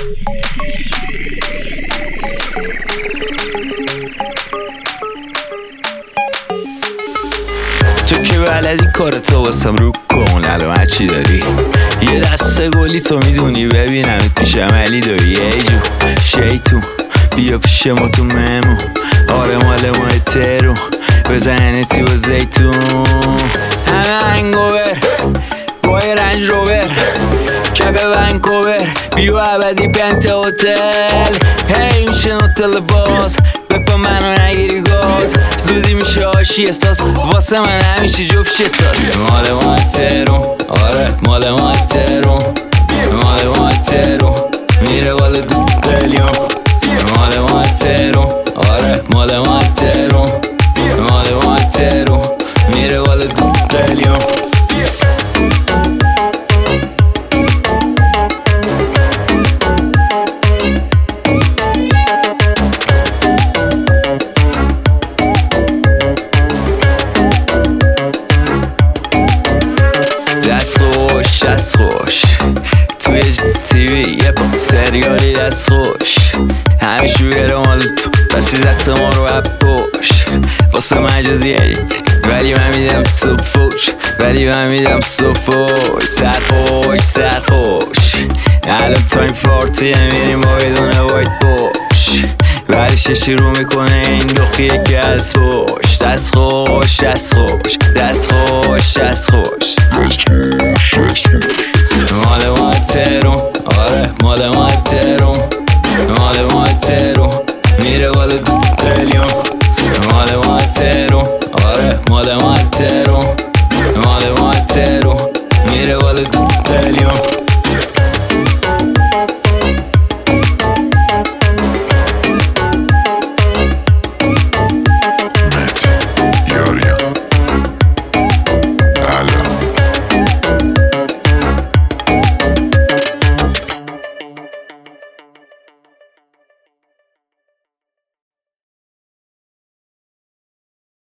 تو که بلدی کارتو واسم رو کن، الان هرچی داری یه دسته گلی تو میدونی، ببینم پیش عملی داری. ای جو شیطون بیا پیش ما تو مهمون، آره مال ما ترون بزنتی با زیتون. همه هنگوور با یه رنج روور، کف ونکوور بیو عبدی پنت هتل. هی میشه نوتل باز بپا منو نگیری گاز، زودی میشه آشی استاس واسه من همیشه جفت شتاس. مال ما ترون، آره مال ما ترون، مال ما ترون میره بالا دو قلیون. مال ما ترون، آره مال ما ترون، مال ما ترون میره بالا دو قلیون. دست خوش توی تیوی یه سریالی دست خوش، همیشه بیاره مال تو پسی دست ما رو بپوش. واسه مجازی ایت ولی من میدم تو فوش، ولی من میدم تو فوش. سرخوش سرخوش الان تایم پارتی میریم با بدون وایت بوش، ولی ششی رو میکنه این دخیه که از پوش. دست خوش دست خوش دست خوش دست خوش مال ما ترون، آره